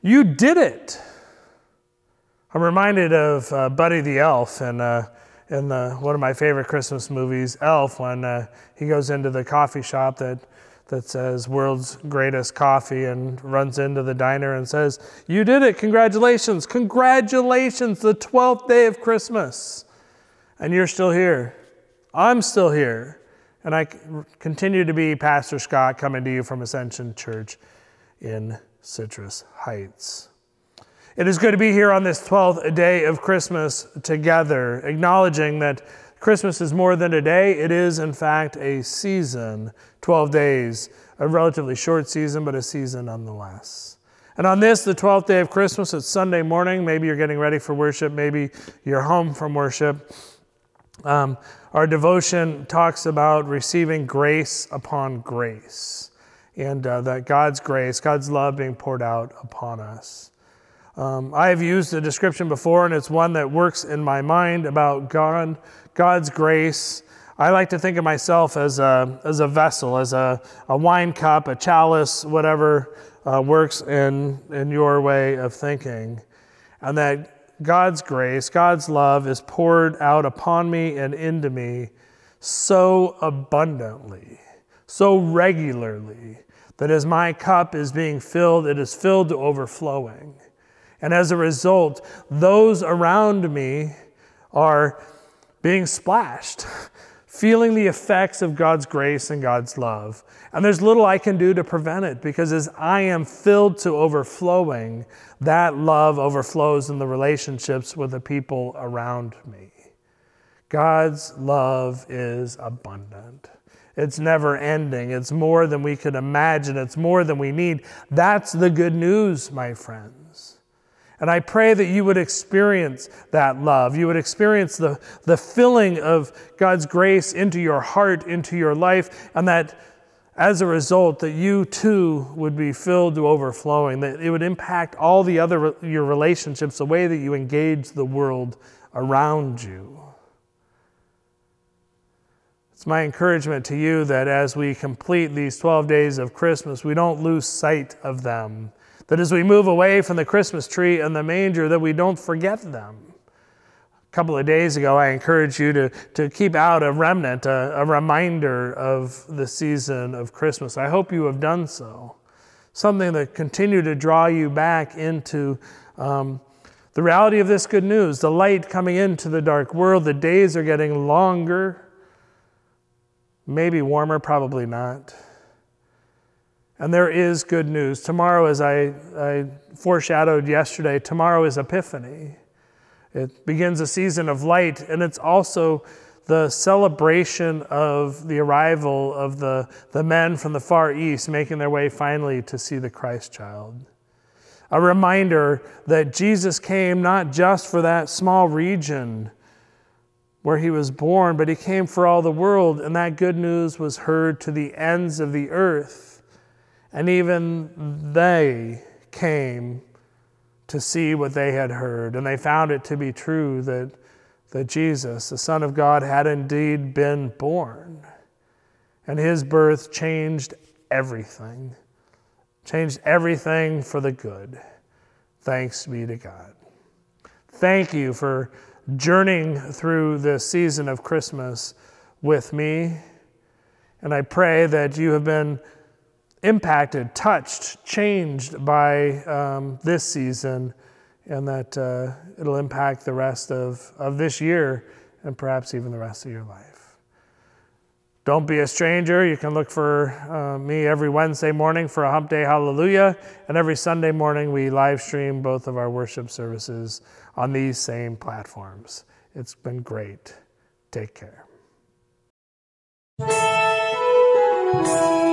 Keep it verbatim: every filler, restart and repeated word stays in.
You did it. I'm reminded of uh, Buddy the Elf in, uh, in the, one of my favorite Christmas movies, Elf, when uh, he goes into the coffee shop that, that says world's greatest coffee and runs into the diner and says, you did it, congratulations, congratulations, the twelfth day of Christmas. And you're still here. I'm still here. And I continue to be Pastor Scott coming to you from Ascension Church in Citrus Heights. It is good to be here on this twelfth day of Christmas together, acknowledging that Christmas is more than a day. It is, in fact, a season, twelve days, a relatively short season, but a season nonetheless. And on this, the twelfth day of Christmas, it's Sunday morning. Maybe you're getting ready for worship. Maybe you're home from worship. Um, our devotion talks about receiving grace upon grace, and uh, that God's grace, God's love being poured out upon us. Um, I have used the description before, and it's one that works in my mind about God, God's grace. I like to think of myself as a as a vessel, as a, a wine cup, a chalice, whatever uh, works in, in your way of thinking. And that God's grace, God's love is poured out upon me and into me so abundantly, so regularly, that as my cup is being filled, it is filled to overflowing. And as a result, those around me are being splashed, feeling the effects of God's grace and God's love. And there's little I can do to prevent it, because as I am filled to overflowing, that love overflows in the relationships with the people around me. God's love is abundant. It's never ending. It's more than we could imagine. It's more than we need. That's the good news, my friends. And I pray that you would experience that love. You would experience the, the filling of God's grace into your heart, into your life, and that as a result, that you too would be filled to overflowing, that it would impact all the other your relationships, the way that you engage the world around you. It's my encouragement to you that as we complete these twelve days of Christmas, we don't lose sight of them. That as we move away from the Christmas tree and the manger, that we don't forget them. A couple of days ago, I encouraged you to, to keep out a remnant, a, a reminder of the season of Christmas. I hope you have done so. Something that continue to draw you back into um, the reality of this good news, the light coming into the dark world. The days are getting longer, maybe warmer, probably not. And there is good news. Tomorrow, as I, I foreshadowed yesterday, tomorrow is Epiphany. It begins a season of light, and it's also the celebration of the arrival of the, the men from the Far East making their way finally to see the Christ child. A reminder that Jesus came not just for that small region where he was born, but he came for all the world, and that good news was heard to the ends of the earth. And even they came to see what they had heard, and they found it to be true that, that Jesus, the Son of God, had indeed been born. And his birth changed everything, changed everything for the good. Thanks be to God. Thank you for journeying through this season of Christmas with me, and I pray that you have been impacted, touched, changed by um, this season, and that uh, it'll impact the rest of, of this year and perhaps even the rest of your life. Don't be a stranger. You can look for uh, me every Wednesday morning for a Hump Day Hallelujah, and every Sunday morning we live stream both of our worship services on these same platforms. It's been great. Take care.